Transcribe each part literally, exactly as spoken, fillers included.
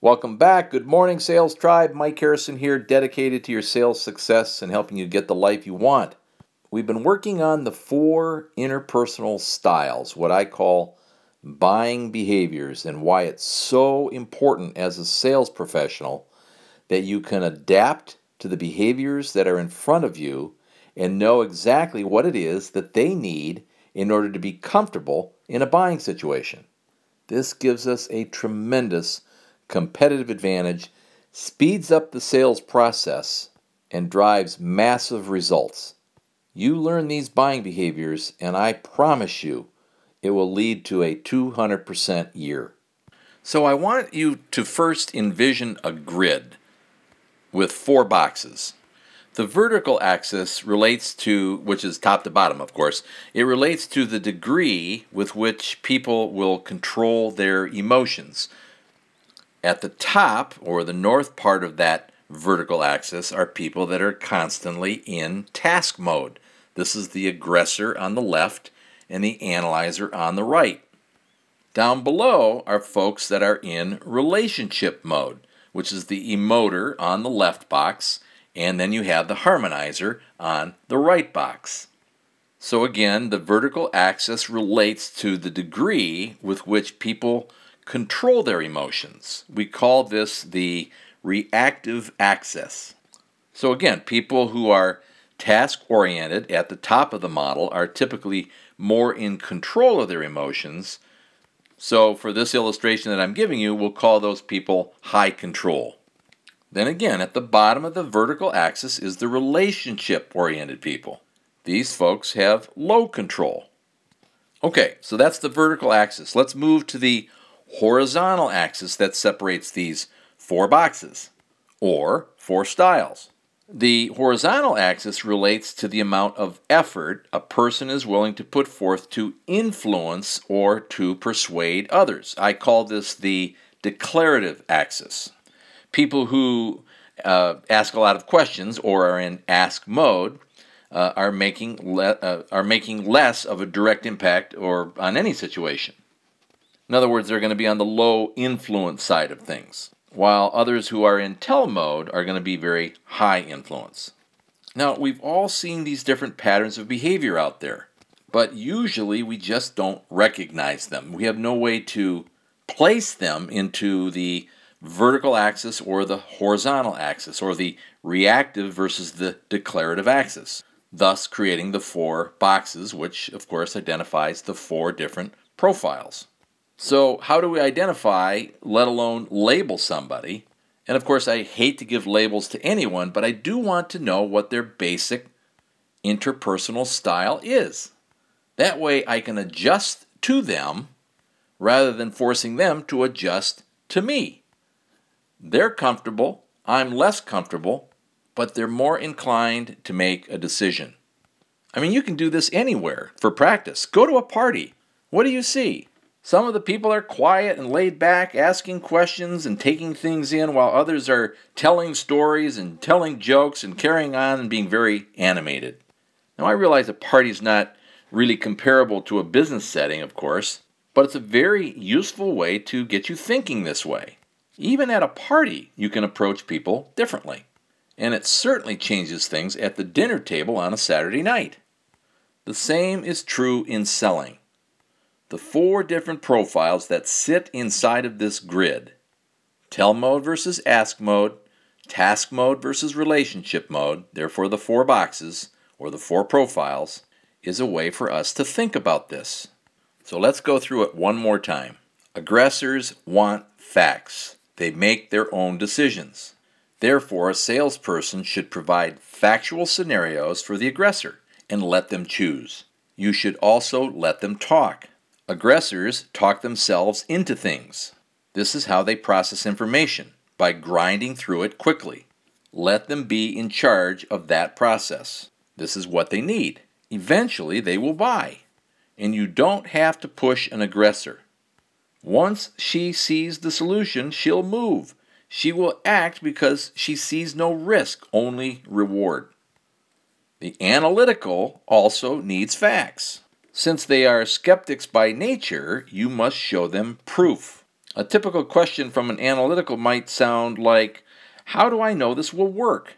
Welcome back. Good morning, Sales Tribe. Mike Harrison here, dedicated to your sales success and helping you get the life you want. We've been working on the four interpersonal styles, what I call buying behaviors, and why it's so important as a sales professional that you can adapt to the behaviors that are in front of you and know exactly what it is that they need in order to be comfortable in a buying situation. This gives us a tremendous competitive advantage, speeds up the sales process, and drives massive results. You learn these buying behaviors, and I promise you it will lead to a two hundred percent year. So I want you to first envision a grid with four boxes. The vertical axis relates to, which is top to bottom, of course, it relates to the degree with which people will control their emotions. At the top, or the north part of that vertical axis, are people that are constantly in task mode. This is the aggressor on the left and the analyzer on the right. Down below are folks that are in relationship mode, which is the emoter on the left box, and then you have the harmonizer on the right box. So again, the vertical axis relates to the degree with which people control their emotions. We call this the reactive axis. So again, people who are task-oriented at the top of the model are typically more in control of their emotions. So for this illustration that I'm giving you, we'll call those people high control. Then again, at the bottom of the vertical axis is the relationship-oriented people. These folks have low control. Okay, so that's the vertical axis. Let's move to the horizontal axis that separates these four boxes, or four styles. The horizontal axis relates to the amount of effort a person is willing to put forth to influence or to persuade others. I call this the declarative axis. People who uh, ask a lot of questions or are in ask mode uh, are making le- uh, are making less of a direct impact or on any situation. In other words, they're going to be on the low influence side of things, while others who are in tell mode are going to be very high influence. Now, we've all seen these different patterns of behavior out there, but usually we just don't recognize them. We have no way to place them into the vertical axis or the horizontal axis, or the reactive versus the declarative axis, thus creating the four boxes, which of course identifies the four different profiles. So how do we identify, let alone label somebody? And of course, I hate to give labels to anyone, but I do want to know what their basic interpersonal style is. That way I can adjust to them rather than forcing them to adjust to me. They're comfortable, I'm less comfortable, but they're more inclined to make a decision. I mean, you can do this anywhere for practice. Go to a party. What do you see? Some of the people are quiet and laid back, asking questions and taking things in, while others are telling stories and telling jokes and carrying on and being very animated. Now, I realize a party is not really comparable to a business setting, of course, but it's a very useful way to get you thinking this way. Even at a party, you can approach people differently. And it certainly changes things at the dinner table on a Saturday night. The same is true in selling. The four different profiles that sit inside of this grid, tell mode versus ask mode, task mode versus relationship mode, therefore the four boxes, or the four profiles, is a way for us to think about this. So let's go through it one more time. Aggressors want facts. They make their own decisions. Therefore, a salesperson should provide factual scenarios for the aggressor and let them choose. You should also let them talk. Aggressors talk themselves into things. This is how they process information, by grinding through it quickly. Let them be in charge of that process. This is what they need. Eventually, they will buy. And you don't have to push an aggressor. Once she sees the solution, she'll move. She will act because she sees no risk, only reward. The analytical also needs facts. Since they are skeptics by nature, you must show them proof. A typical question from an analytical might sound like, how do I know this will work?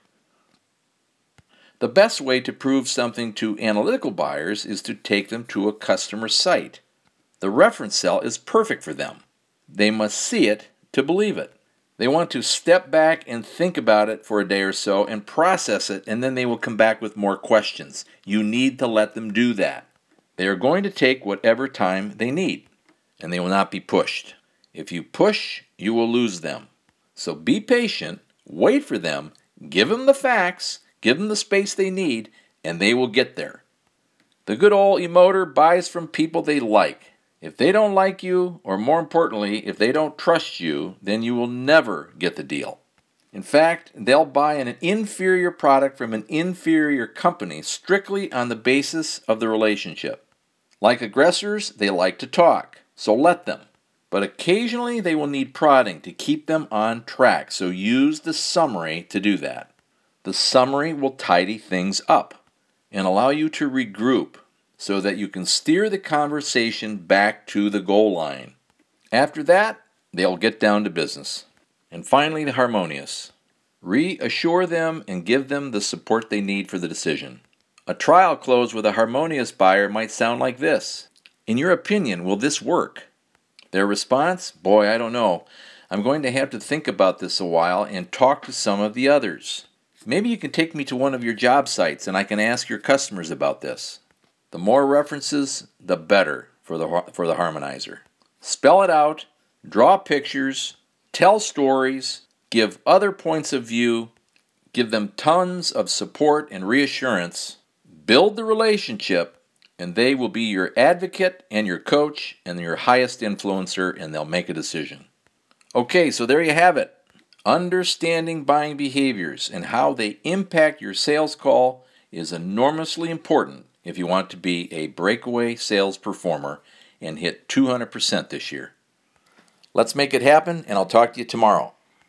The best way to prove something to analytical buyers is to take them to a customer site. The reference cell is perfect for them. They must see it to believe it. They want to step back and think about it for a day or so and process it, and then they will come back with more questions. You need to let them do that. They are going to take whatever time they need, and they will not be pushed. If you push, you will lose them. So be patient, wait for them, give them the facts, give them the space they need, and they will get there. The good old emoter buys from people they like. If they don't like you, or more importantly, if they don't trust you, then you will never get the deal. In fact, they'll buy an inferior product from an inferior company strictly on the basis of the relationship. Like aggressors, they like to talk, so let them. But occasionally they will need prodding to keep them on track, so use the summary to do that. The summary will tidy things up and allow you to regroup so that you can steer the conversation back to the goal line. After that, they'll get down to business. And finally, the harmonious. Reassure them and give them the support they need for the decision. A trial close with a harmonious buyer might sound like this. In your opinion, will this work? Their response? Boy, I don't know. I'm going to have to think about this a while and talk to some of the others. Maybe you can take me to one of your job sites and I can ask your customers about this. The more references, the better for the, for the harmonizer. Spell it out, draw pictures, tell stories, give other points of view, give them tons of support and reassurance, build the relationship, and they will be your advocate and your coach and your highest influencer, and they'll make a decision. Okay, so there you have it. Understanding buying behaviors and how they impact your sales call is enormously important if you want to be a breakaway sales performer and hit two hundred percent this year. Let's make it happen, and I'll talk to you tomorrow.